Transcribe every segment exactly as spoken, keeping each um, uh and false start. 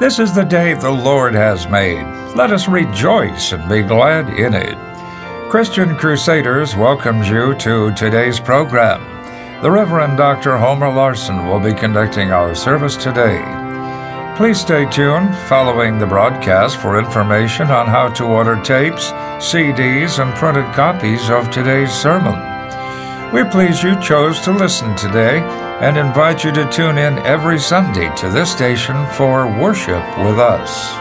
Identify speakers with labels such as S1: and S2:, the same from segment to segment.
S1: This is the day the Lord has made. Let us rejoice and be glad in it. Christian Crusaders welcomes you to today's program. The Reverend Doctor Homer Larson will be conducting our service today. Please stay tuned following the broadcast for information on how to order tapes, C Ds, and printed copies of today's sermon. We're pleased you chose to listen today and invite you to tune in every Sunday to this station for worship with us.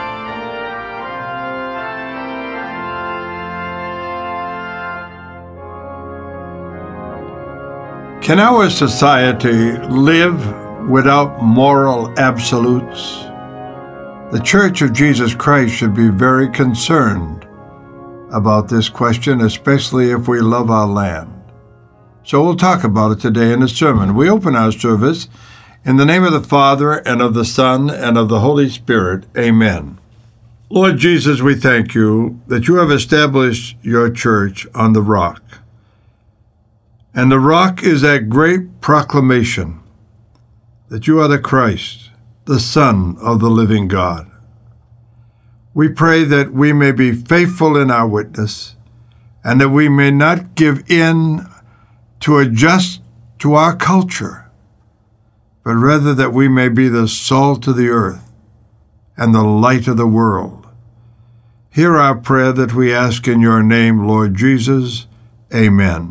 S2: Can our society live without moral absolutes? The Church of Jesus Christ should be very concerned about this question, especially if we love our land. So we'll talk about it today in the sermon. We open our service in the name of the Father, and of the Son, and of the Holy Spirit. Amen. Lord Jesus, we thank you that you have established your church on the rock. And the rock is that great proclamation that you are the Christ, the Son of the living God. We pray that we may be faithful in our witness, and that we may not give in to adjust to our culture, but rather that we may be the salt of the earth and the light of the world. Hear our prayer that we ask in your name, Lord Jesus. Amen.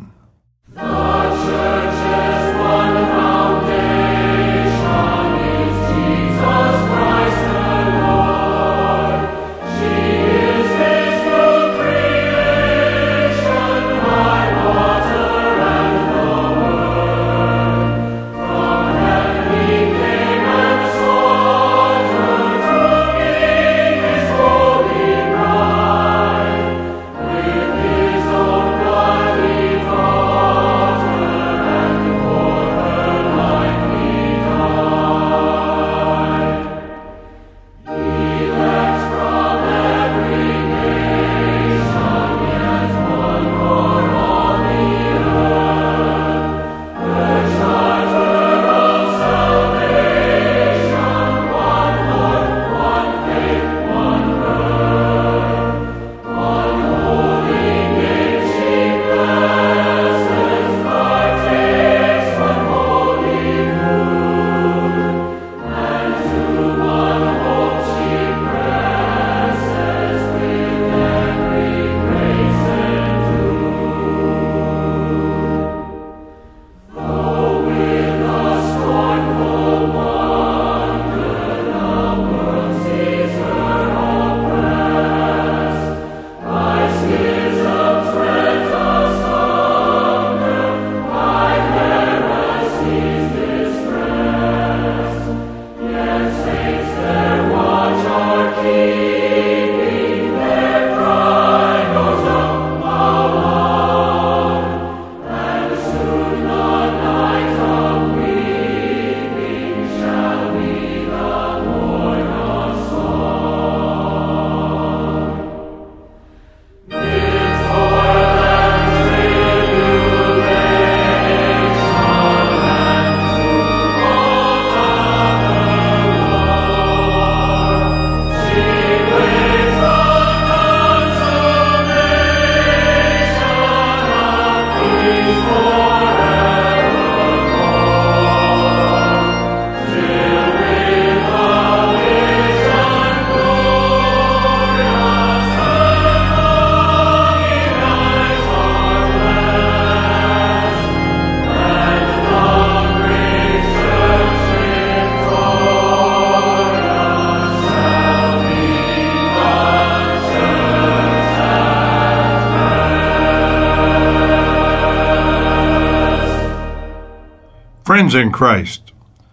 S2: Friends in Christ,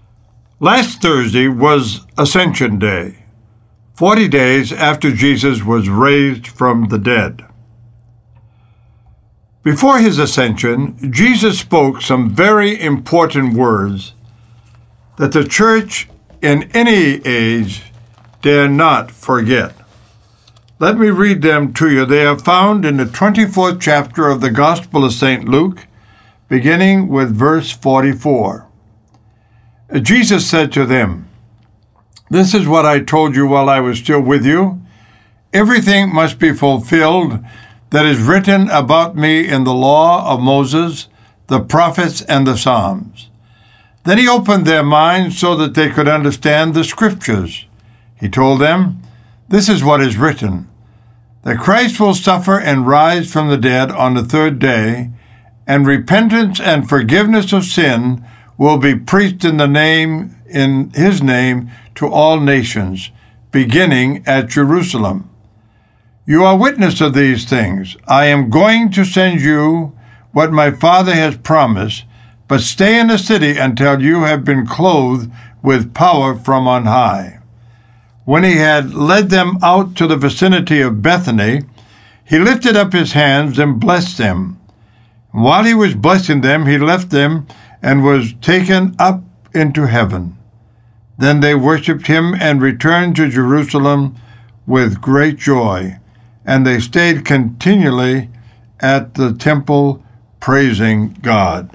S2: last Thursday was Ascension Day, forty days after Jesus was raised from the dead. Before his ascension, Jesus spoke some very important words that the church in any age dare not forget. Let me read them to you. They are found in the twenty-fourth chapter of the Gospel of Saint Luke, beginning with verse forty-four. Jesus said to them, This is what I told you while I was still with you. Everything must be fulfilled that is written about me in the law of Moses, the prophets, and the Psalms. Then he opened their minds so that they could understand the Scriptures. He told them, "This is what is written, that Christ will suffer and rise from the dead on the third day, and repentance and forgiveness of sin will be preached in the name, in his name, to all nations, beginning at Jerusalem. You are witness of these things. I am going to send you what my Father has promised, but stay in the city until you have been clothed with power from on high." When he had led them out to the vicinity of Bethany, he lifted up his hands and blessed them. While he was blessing them, he left them and was taken up into heaven. Then they worshipped him and returned to Jerusalem with great joy, and they stayed continually at the temple praising God.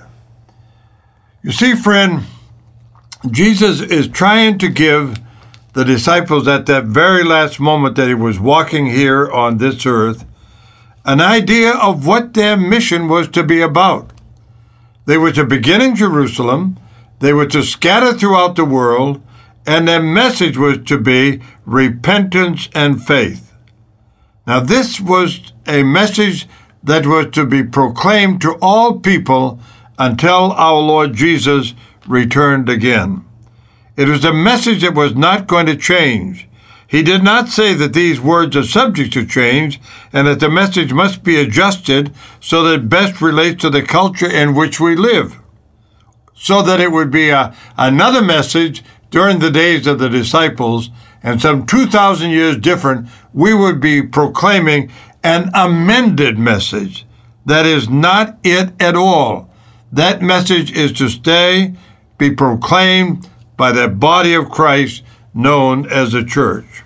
S2: You see, friend, Jesus is trying to give the disciples at that very last moment that he was walking here on this earth an idea of what their mission was to be about. They were to begin in Jerusalem, they were to scatter throughout the world, and their message was to be repentance and faith. Now, this was a message that was to be proclaimed to all people until our Lord Jesus returned again. It was a message that was not going to change. He did not say that these words are subject to change and that the message must be adjusted so that it best relates to the culture in which we live, so that it would be a, another message during the days of the disciples, and some two thousand years different, we would be proclaiming an amended message. That is not it at all. That message is to stay, be proclaimed by the body of Christ known as the church.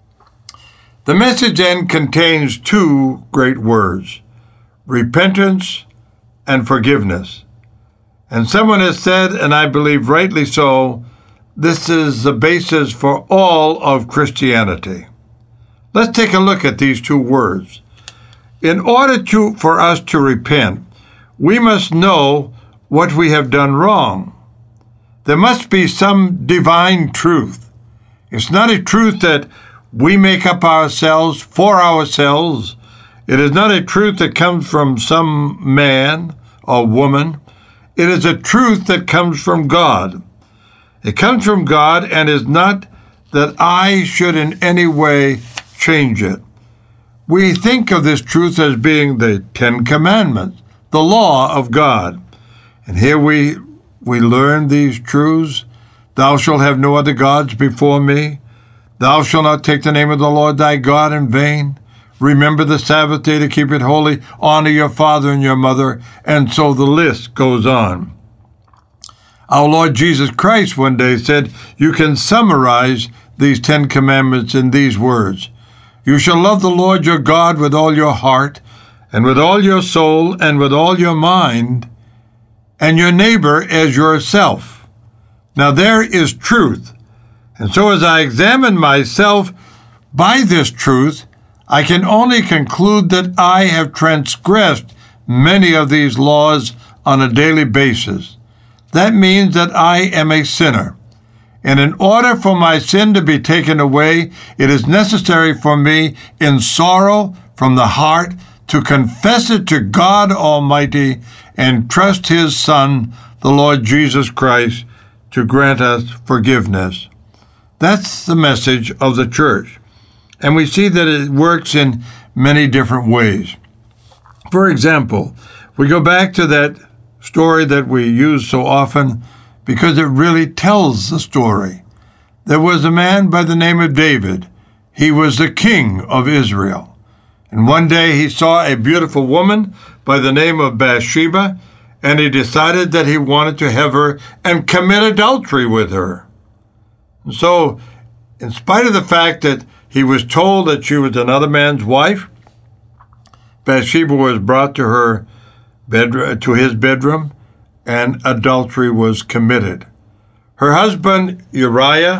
S2: The message then contains two great words, repentance and forgiveness. And someone has said, and I believe rightly so, this is the basis for all of Christianity. Let's take a look at these two words. In order to, for us to repent, we must know what we have done wrong. There must be some divine truth. It's not a truth that we make up ourselves for ourselves. It is not a truth that comes from some man or woman. It is a truth that comes from God. It comes from God and is not that I should in any way change it. We think of this truth as being the Ten Commandments, the law of God. And here we we learn these truths. Thou shalt have no other gods before me. Thou shalt not take the name of the Lord thy God in vain. Remember the Sabbath day to keep it holy. Honor your father and your mother. And so the list goes on. Our Lord Jesus Christ one day said, you can summarize these Ten Commandments in these words. You shall love the Lord your God with all your heart, and with all your soul, and with all your mind, and your neighbor as yourself. Now there is truth. And so as I examine myself by this truth, I can only conclude that I have transgressed many of these laws on a daily basis. That means that I am a sinner. And in order for my sin to be taken away, it is necessary for me in sorrow from the heart to confess it to God Almighty and trust his Son, the Lord Jesus Christ, to grant us forgiveness. That's the message of the church. And we see that it works in many different ways. For example, we go back to that story that we use so often because it really tells the story. There was a man by the name of David. He was the king of Israel. And one day he saw a beautiful woman by the name of Bathsheba, and he decided that he wanted to have her and commit adultery with her. And so, in spite of the fact that he was told that she was another man's wife, Bathsheba was brought to her bedroom, to his bedroom, and adultery was committed. Her husband, Uriah,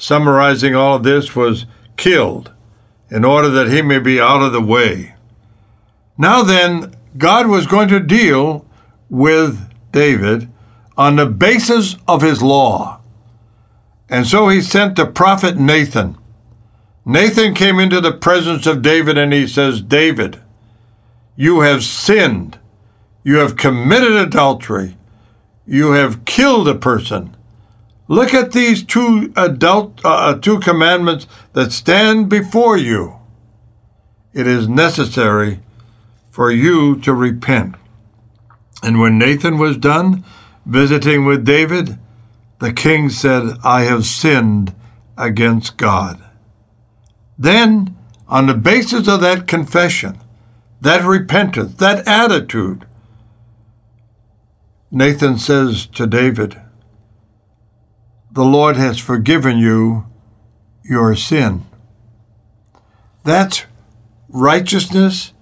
S2: summarizing all of this, was killed in order that he may be out of the way. Now then, God was going to deal with David on the basis of his law. And so he sent the prophet Nathan. Nathan came into the presence of David and he says, David, you have sinned. You have committed adultery. You have killed a person. Look at these two adult, uh, two commandments that stand before you. It is necessary for you to repent. And when Nathan was done visiting with David, the king said, I have sinned against God. Then, on the basis of that confession, that repentance, that attitude, Nathan says to David, the Lord has forgiven you your sin. That's righteousness,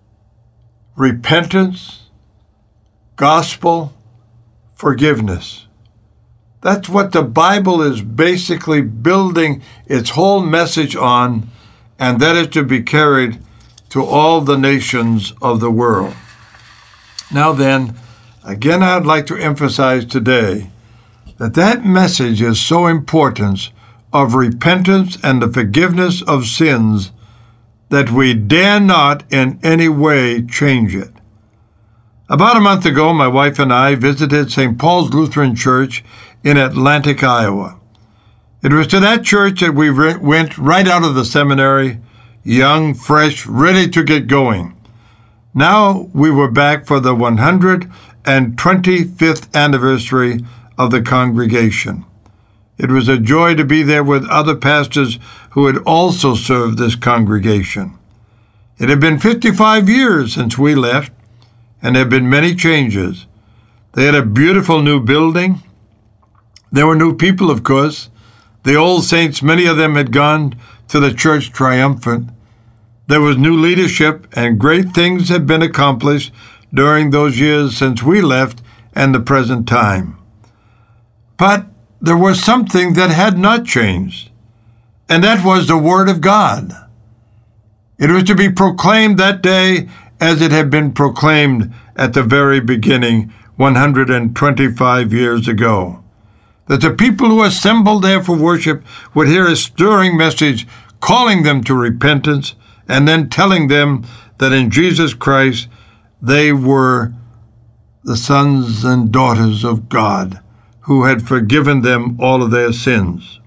S2: repentance, gospel, forgiveness. That's what the Bible is basically building its whole message on, and that is to be carried to all the nations of the world. Now then, again, I'd like to emphasize today that that message is so important of repentance and the forgiveness of sins that we dare not in any way change it. About a month ago, my wife and I visited Saint Paul's Lutheran Church in Atlantic, Iowa. It was to that church that we re- went right out of the seminary, young, fresh, ready to get going. Now we were back for the one hundred twenty-fifth anniversary of the congregation. It was a joy to be there with other pastors who had also served this congregation. It had been fifty-five years since we left, and there had been many changes. They had a beautiful new building. There were new people, of course. The old saints, many of them had gone to the church triumphant. There was new leadership, and great things had been accomplished during those years since we left and the present time. But there was something that had not changed, and that was the Word of God. It was to be proclaimed that day as it had been proclaimed at the very beginning, one hundred twenty-five years ago. That the people who assembled there for worship would hear a stirring message calling them to repentance and then telling them that in Jesus Christ they were the sons and daughters of God who had forgiven them all of their sins.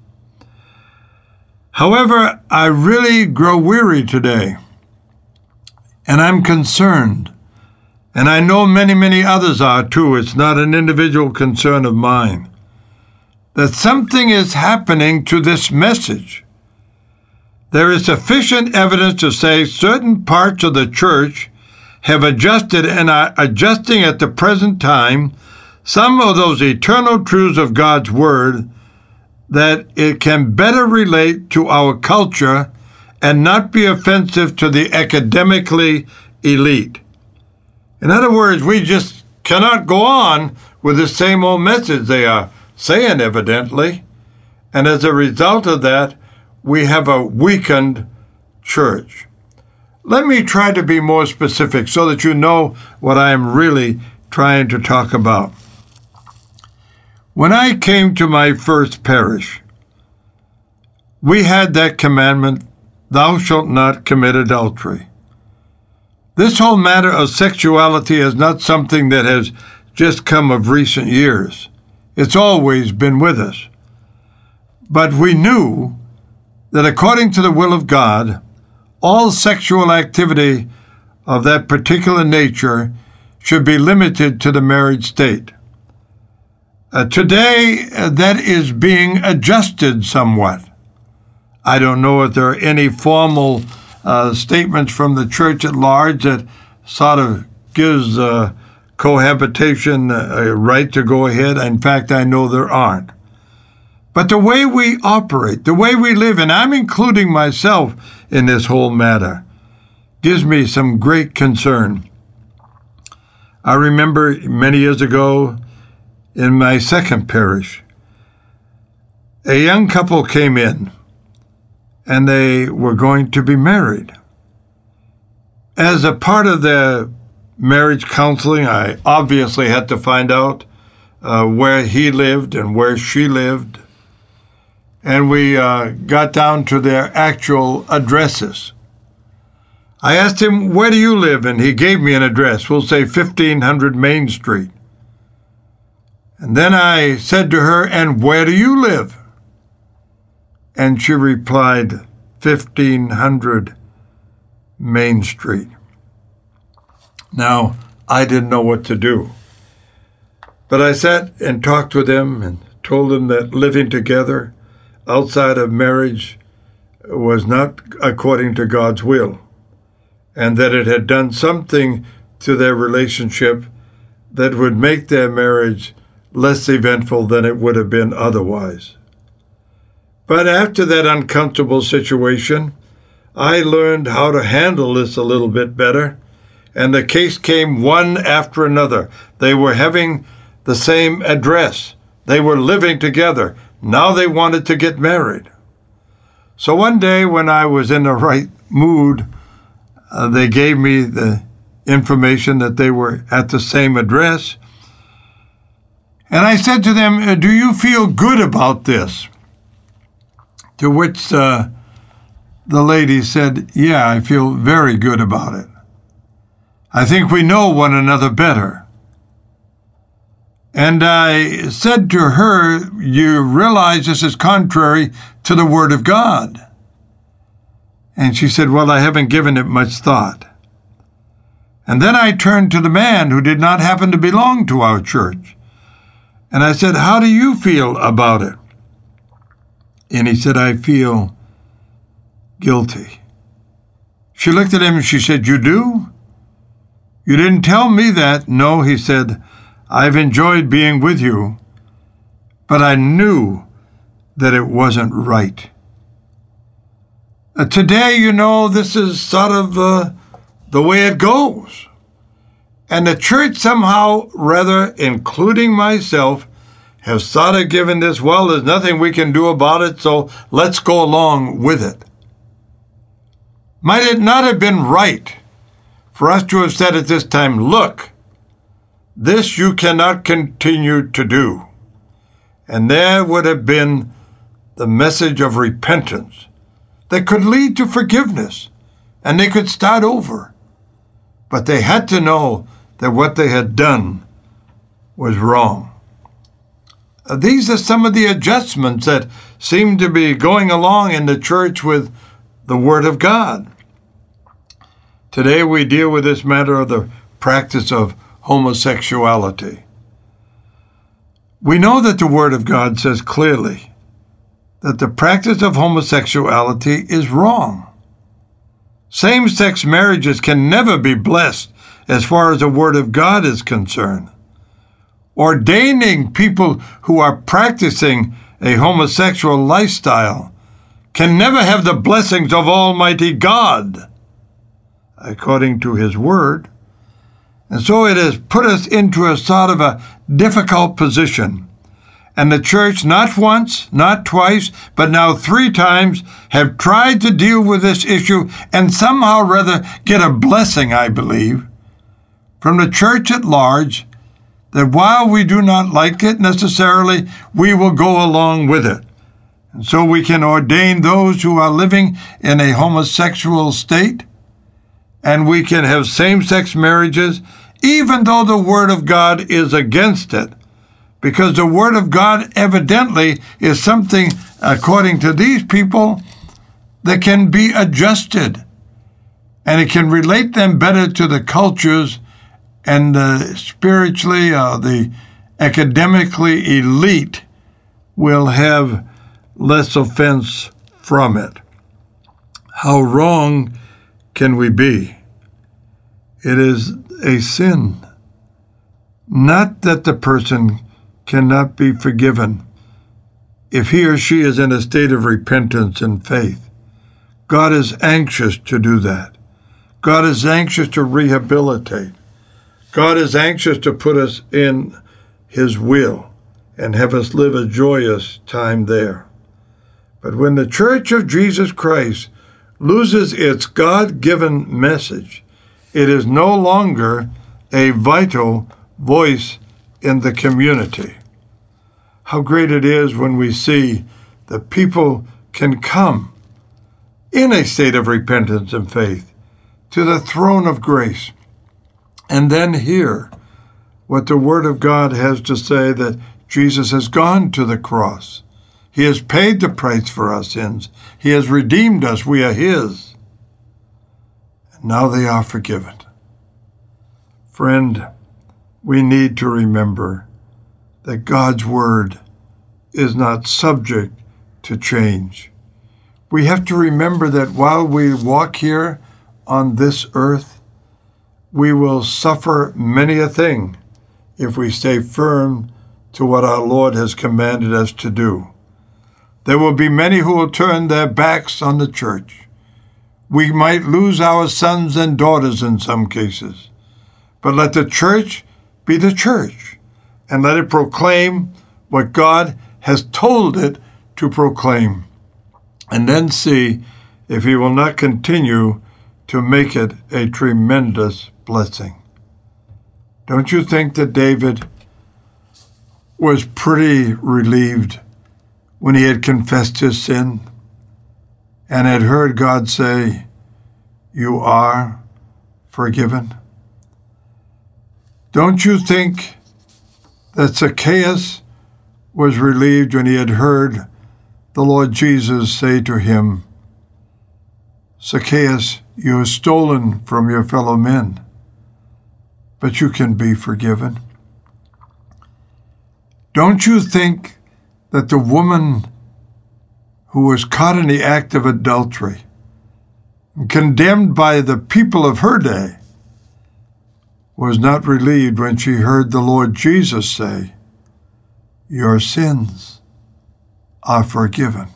S2: However, I really grow weary today, and I'm concerned, and I know many, many others are too. It's not an individual concern of mine, that something is happening to this message. There is sufficient evidence to say certain parts of the church have adjusted and are adjusting at the present time some of those eternal truths of God's Word that it can better relate to our culture and not be offensive to the academically elite. In other words, we just cannot go on with the same old message they are saying, evidently, and as a result of that, we have a weakened church. Let me try to be more specific so that you know what I am really trying to talk about. When I came to my first parish, we had that commandment, thou shalt not commit adultery. This whole matter of sexuality is not something that has just come of recent years. It's always been with us. But we knew that according to the will of God, all sexual activity of that particular nature should be limited to the married state. Uh, today, uh, that is being adjusted somewhat. I don't know if there are any formal uh, statements from the church at large that sort of gives uh, cohabitation a right to go ahead. In fact, I know there aren't. But the way we operate, the way we live, and I'm including myself in this whole matter, gives me some great concern. I remember many years ago in my second parish, a young couple came in, and they were going to be married. As a part of the marriage counseling, I obviously had to find out uh, where he lived and where she lived. And we uh, got down to their actual addresses. I asked him, where do you live? And he gave me an address. We'll say fifteen hundred Main Street. And then I said to her, and where do you live? And she replied, fifteen hundred Main Street. Now, I didn't know what to do. But I sat and talked with them and told them that living together outside of marriage was not according to God's will, and that it had done something to their relationship that would make their marriage less eventful than it would have been otherwise. But after that uncomfortable situation, I learned how to handle this a little bit better, and the case came one after another. They were having the same address. They were living together. Now they wanted to get married. So one day when I was in the right mood, uh, they gave me the information that they were at the same address. And I said to them, do you feel good about this? To which uh, the lady said, yeah, I feel very good about it. I think we know one another better. And I said to her, you realize this is contrary to the Word of God. And she said, well, I haven't given it much thought. And then I turned to the man who did not happen to belong to our church. And I said, how do you feel about it? And he said, I feel guilty. She looked at him and she said, you do? You didn't tell me that. No, he said, I've enjoyed being with you, but I knew that it wasn't right. Uh, today, you know, this is sort of uh, the way it goes. And the church somehow, rather, including myself, have sort of given this, well, there's nothing we can do about it, so let's go along with it. Might it not have been right for us to have said at this time, look, this you cannot continue to do. And there would have been the message of repentance that could lead to forgiveness, and they could start over. But they had to know that what they had done was wrong. Uh, these are some of the adjustments that seem to be going along in the church with the Word of God. Today we deal with this matter of the practice of homosexuality. We know that the Word of God says clearly that the practice of homosexuality is wrong. Same-sex marriages can never be blessed as far as the Word of God is concerned. Ordaining people who are practicing a homosexual lifestyle can never have the blessings of Almighty God, according to His Word. And so it has put us into a sort of a difficult position. And the church, not once, not twice, but now three times, have tried to deal with this issue and somehow rather get a blessing, I believe, from the church at large, that while we do not like it necessarily, we will go along with it. And so we can ordain those who are living in a homosexual state, and we can have same-sex marriages, even though the Word of God is against it, because the Word of God evidently is something, according to these people, that can be adjusted, and it can relate them better to the cultures and the spiritually, uh, the academically elite will have less offense from it. How wrong can we be? It is a sin. Not that the person cannot be forgiven if he or she is in a state of repentance and faith. God is anxious to do that. God is anxious to rehabilitate. God is anxious to put us in His will and have us live a joyous time there. But when the Church of Jesus Christ loses its God-given message, it is no longer a vital voice in the community. How great it is when we see that people can come in a state of repentance and faith to the throne of grace and then hear what the Word of God has to say, that Jesus has gone to the cross. He has paid the price for our sins. He has redeemed us. We are His. And now they are forgiven. Friend, we need to remember that God's Word is not subject to change. We have to remember that while we walk here on this earth, we will suffer many a thing if we stay firm to what our Lord has commanded us to do. There will be many who will turn their backs on the church. We might lose our sons and daughters in some cases. But let the church be the church, and let it proclaim what God has told it to proclaim, and then see if He will not continue to make it a tremendous blessing. Don't you think that David was pretty relieved when he had confessed his sin and had heard God say, "You are forgiven"? Don't you think that Zacchaeus was relieved when he had heard the Lord Jesus say to him, "Zacchaeus, you have stolen from your fellow men, but you can be forgiven"? Don't you think that the woman who was caught in the act of adultery, condemned by the people of her day, was not relieved when she heard the Lord Jesus say, "Your sins are forgiven"?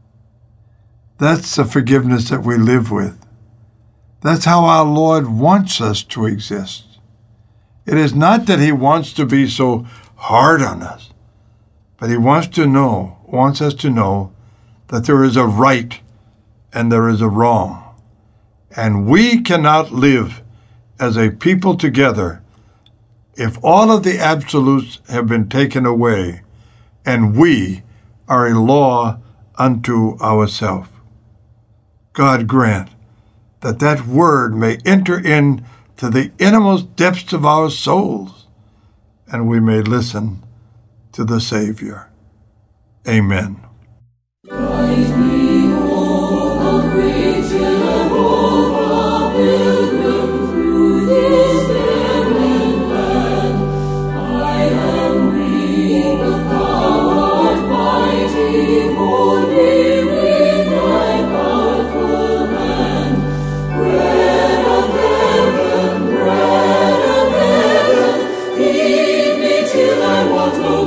S2: That's the forgiveness that we live with. That's how our Lord wants us to exist. It is not that He wants to be so hard on us, but He wants to know, wants us to know that there is a right and there is a wrong. And we cannot live as a people together if all of the absolutes have been taken away and we are a law unto ourselves. God grant that that word may enter into the innermost depths of our souls and we may listen to the Savior. Amen.
S3: Guide me, O the great Jehovah, pilgrim through this barren land. I am weak, but Thou art mighty. Hold me with Thy powerful hand. Bread of heaven, bread of heaven, feed me till I want no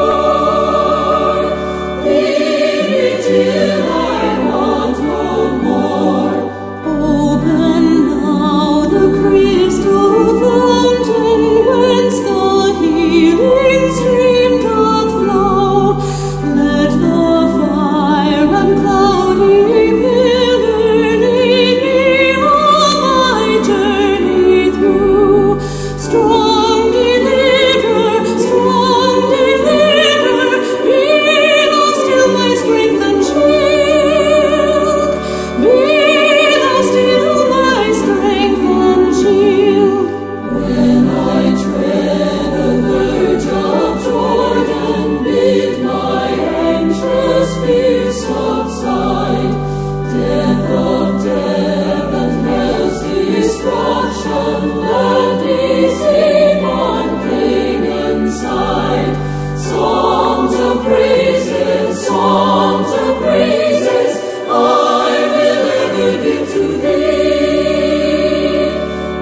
S3: more. Feed me till I want no more. Open now the crystal fountain whence the healing stream doth flow. Let the fire and cloudy pillar lead me on my journey through. Strong deliverer, strong deliverer, be Thou still my strength and shield. Be Thou still my strength and shield. When I tread the verge of Jordan, bid my anxious fears subside. Death of death and hell's destruction, let me save on Canaan's side. Songs of praises, songs of praises, I will ever give to Thee.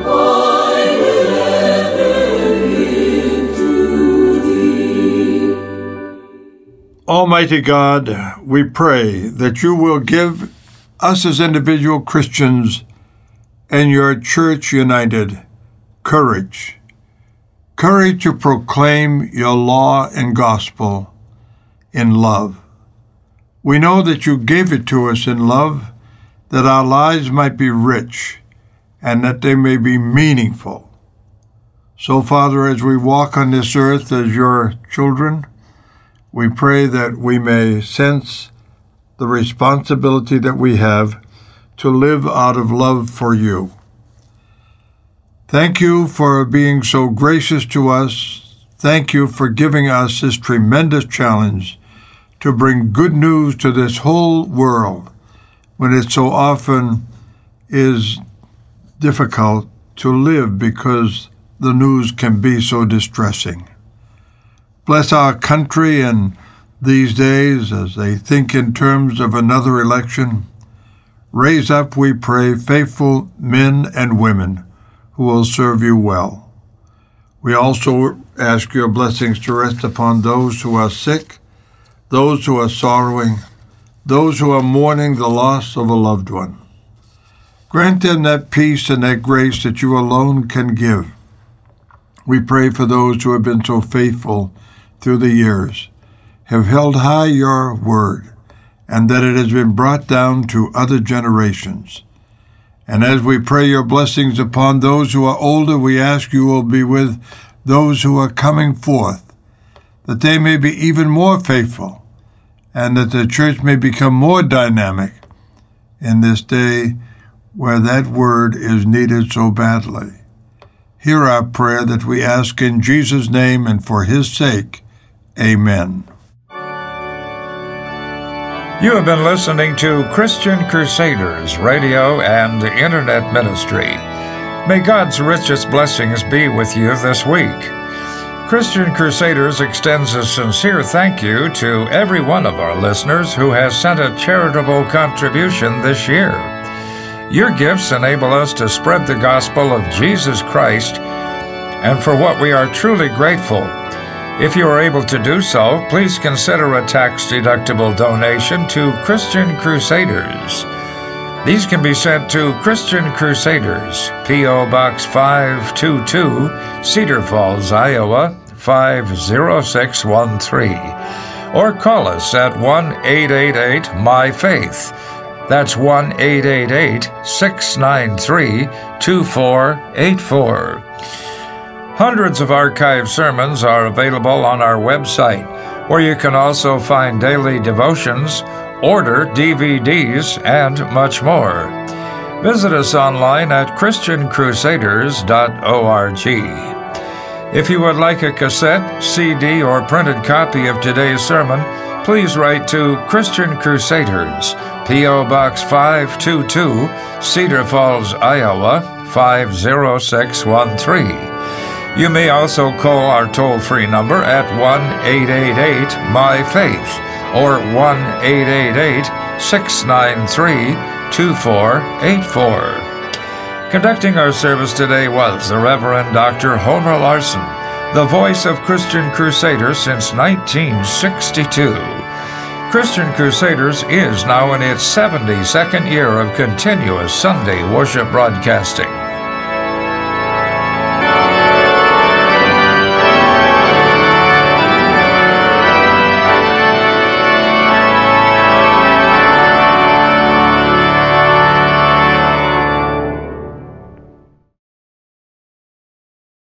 S3: I will ever give to Thee.
S2: Almighty God, we pray that You will give us as individual Christians and Your Church united courage. Courage to proclaim Your law and gospel in love. We know that you gave it to us in love, that our lives might be rich and that they may be meaningful. So, Father, as we walk on this earth as your children, we pray that we may sense the responsibility that we have to live out of love for you. Thank you for being so gracious to us. Thank you for giving us this tremendous challenge to bring good news to this whole world when it so often is difficult to live because the news can be so distressing. Bless our country in these days as they think in terms of another election. Raise up, we pray, faithful men and women who will serve you well. We also ask your blessings to rest upon those who are sick, those who are sorrowing, those who are mourning the loss of a loved one. Grant them that peace and that grace that you alone can give. We pray for those who have been so faithful through the years, have held high your word, and that it has been brought down to other generations. And as we pray your blessings upon those who are older, we ask you will be with those who are coming forth, that they may be even more faithful, and that the church may become more dynamic in this day where that word is needed so badly. Hear our prayer that we ask in Jesus' name and for his sake. Amen.
S1: You have been listening to Christian Crusaders Radio and Internet Ministry. May God's richest blessings be with you this week. Christian Crusaders extends a sincere thank you to every one of our listeners who has sent a charitable contribution this year. Your gifts enable us to spread the gospel of Jesus Christ, and for what we are truly grateful. If you are able to do so, please consider a tax-deductible donation to Christian Crusaders. These can be sent to Christian Crusaders, P O. Box five two two, Cedar Falls, Iowa, five zero six one three, or call us at one eight eight eight, M Y FAITH. That's one eight eight eight, six nine three, two four eight four. Hundreds of archived sermons are available on our website, where you can also find daily devotions, order D V Ds, and much more. Visit us online at christian crusaders dot org. If you would like a cassette, C D, or printed copy of today's sermon, please write to Christian Crusaders, P O. Box five two two, Cedar Falls, Iowa, five zero six one three. You may also call our toll-free number at one eight eight eight, M Y FAITH or one eight eight eight, six nine three, two four eight four. Conducting our service today was the Reverend Doctor Homer Larson, the voice of Christian Crusaders since nineteen sixty-two. Christian Crusaders is now in its seventy-second year of continuous Sunday worship broadcasting.